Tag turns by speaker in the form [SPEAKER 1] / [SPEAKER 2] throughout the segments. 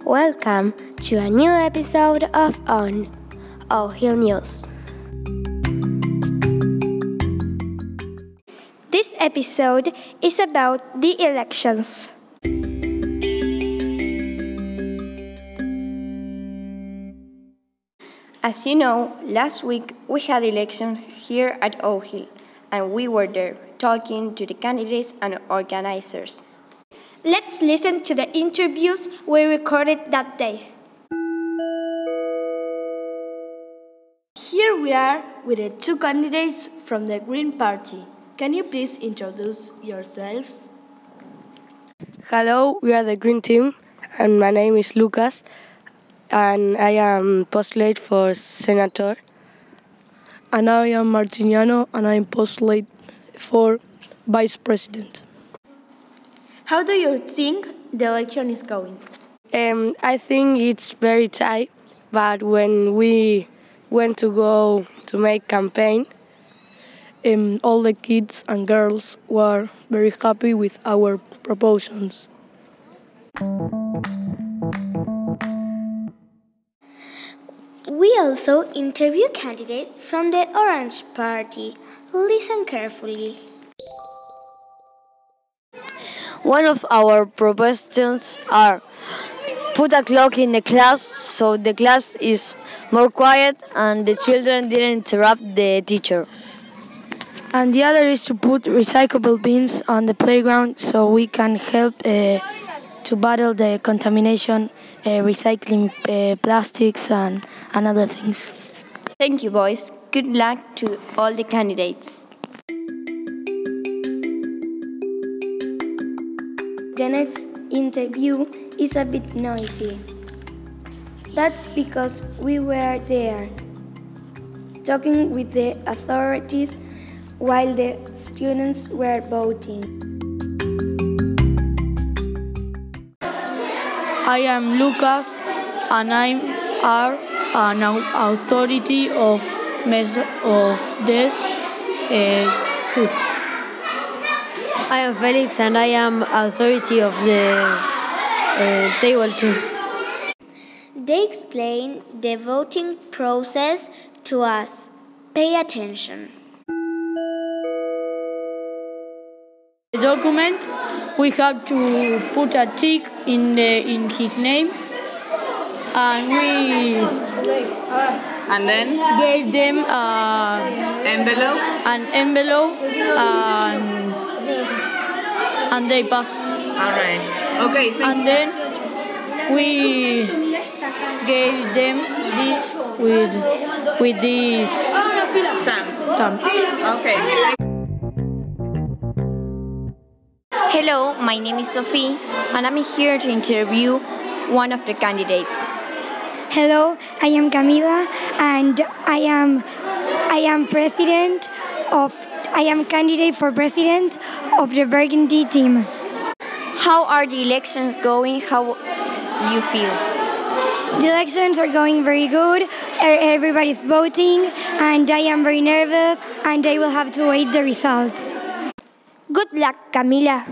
[SPEAKER 1] Welcome to a new episode of On Hill News. This episode is about the elections. As you know, last week we had elections here at Oak Hill, and we were there talking to the candidates and organizers. Let's listen to the interviews we recorded that day.
[SPEAKER 2] Here we are with the two candidates from the Green Party. Can you please introduce yourselves?
[SPEAKER 3] Hello, we are the Green Team, and my name is Lucas, and I am postulate for senator.
[SPEAKER 4] And I am Martiniano, and I am postulate for vice president.
[SPEAKER 2] How do you think the election is going?
[SPEAKER 3] I think it's very tight, but when we went to go to make campaign,
[SPEAKER 4] All the kids and girls were very happy with our proposals.
[SPEAKER 1] We also interview candidates from the Orange Party. Listen carefully.
[SPEAKER 5] One of our propositions are put a clock in the class so the class is more quiet and the children didn't interrupt the teacher.
[SPEAKER 6] And the other is to put recyclable bins on the playground so we can help to battle the contamination, recycling plastics and other things.
[SPEAKER 1] Thank you, boys. Good luck to all the candidates. The next interview is a bit noisy. That's because we were there, talking with the authorities while the students were voting.
[SPEAKER 6] I am Lucas, and I am an authority of this food.
[SPEAKER 5] I am Felix and I am authority of the table too.
[SPEAKER 1] They explain the voting process to us. Pay attention.
[SPEAKER 6] The document, we have to put a tick in his name, and we
[SPEAKER 7] then
[SPEAKER 6] gave them
[SPEAKER 7] envelope.
[SPEAKER 6] an envelope, and they passed.
[SPEAKER 7] All right. Okay.
[SPEAKER 6] And then we gave them this with this
[SPEAKER 7] Stamp. Okay.
[SPEAKER 1] Hello, my name is Sophie, and I'm here to interview one of the candidates.
[SPEAKER 8] Hello, I am Camila, and I am candidate for president of the Burgundy team.
[SPEAKER 1] How are the elections going? How you feel?
[SPEAKER 8] The elections are going very good. Everybody's voting, and I am very nervous, and I will have to wait the results.
[SPEAKER 1] Good luck, Camila.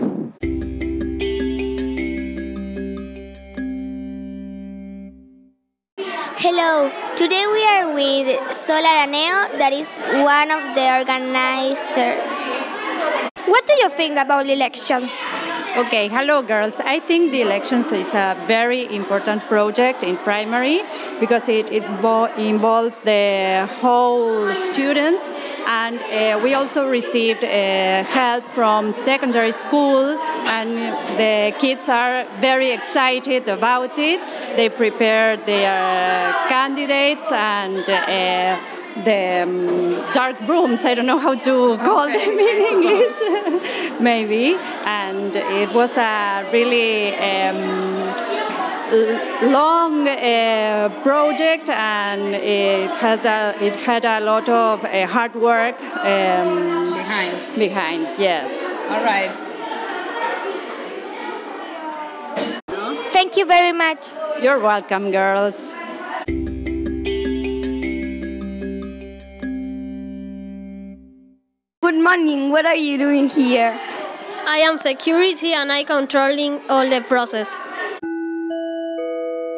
[SPEAKER 1] Hello, today we are with Sol Araneo, that is one of the organizers. What do you think about elections?
[SPEAKER 9] Okay, hello girls. I think the elections is a very important project in primary because it involves the whole students, and we also received help from secondary school, and the kids are very excited about it. They prepared their candidates and the dark brooms, I don't know how to call them in English, maybe. And it was a really long project, and it had a lot of hard work behind. Yes.
[SPEAKER 7] All right.
[SPEAKER 1] Thank you very much.
[SPEAKER 9] You're welcome, girls.
[SPEAKER 8] Good morning, what are you doing here?
[SPEAKER 10] I am security and I controlling all the process.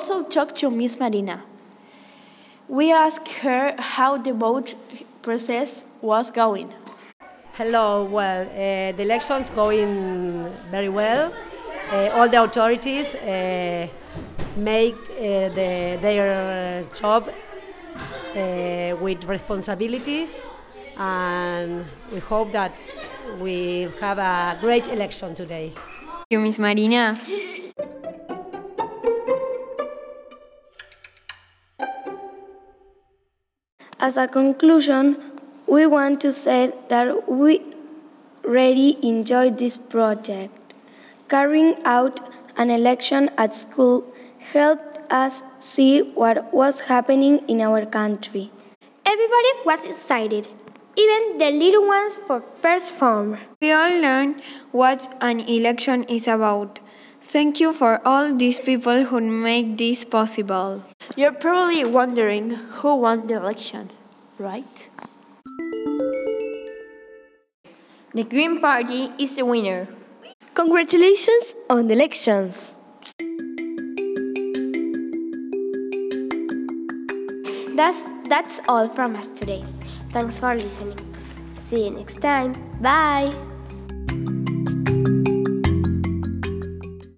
[SPEAKER 2] also talked to Miss Marina. We asked her how the vote process was going.
[SPEAKER 10] Hello, well, the election's going very well. All the authorities make their job with responsibility, and we hope that we have a great election today.
[SPEAKER 11] Thank you, Miss Marina.
[SPEAKER 1] As a conclusion, we want to say that we really enjoyed this project. Carrying out an election at school helped us see what was happening in our country.
[SPEAKER 12] Everybody was excited, even the little ones for first form.
[SPEAKER 11] We all learned what an election is about. Thank you for all these people who make this possible.
[SPEAKER 2] You're probably wondering who won the election, right?
[SPEAKER 11] The Green Party is the winner.
[SPEAKER 2] Congratulations on the elections!
[SPEAKER 12] That's all from us today. Thanks for listening. See you next time. Bye!